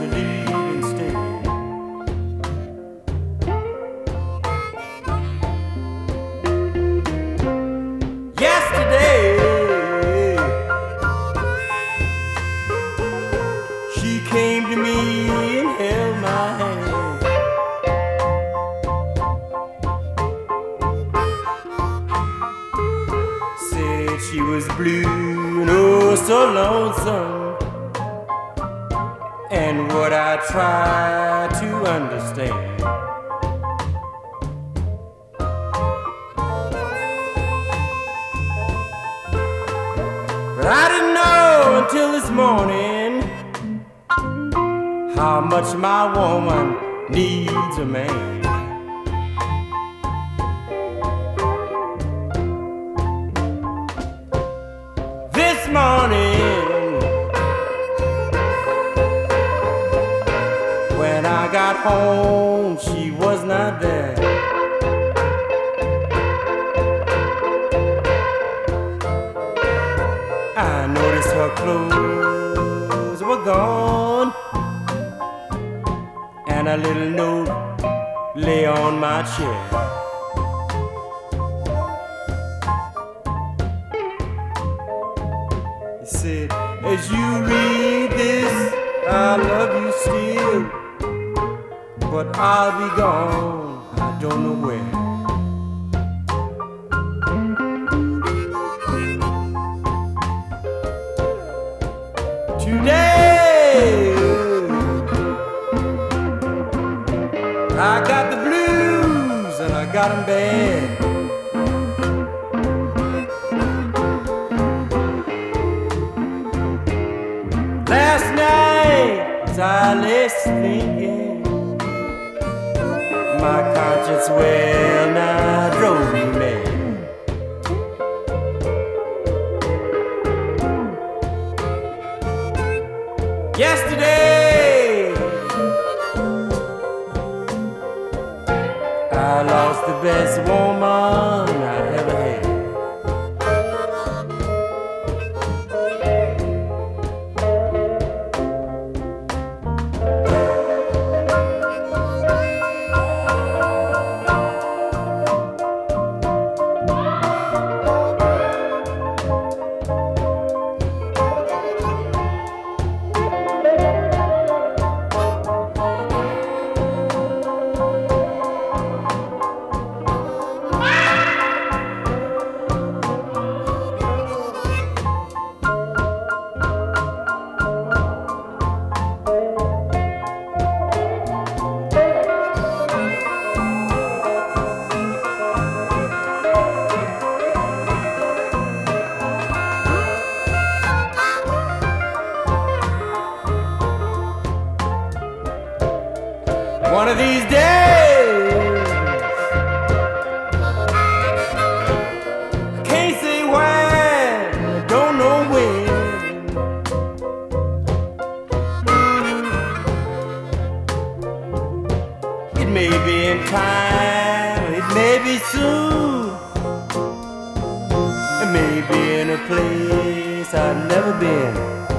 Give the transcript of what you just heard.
to leave instead. Yesterday, she came to me and held my hand. Said she was blue and oh so lonesome, and what I try to understand. But I didn't know until this morning how much my woman needs a man. This morning, when I got home, she was not there. I noticed her clothes were gone, and a little note lay on my chair. It said, as you read this, I love you still, but I'll be gone, I don't know where. Today, I got the blues and I got them bad. Last night, as I lay thinking, my conscience well nigh drove me mad. Yesterday, I lost the best woman I ever had. One of these days, I can't say when, I don't know when. It may be in time, it may be soon, it may be in a place I've never been.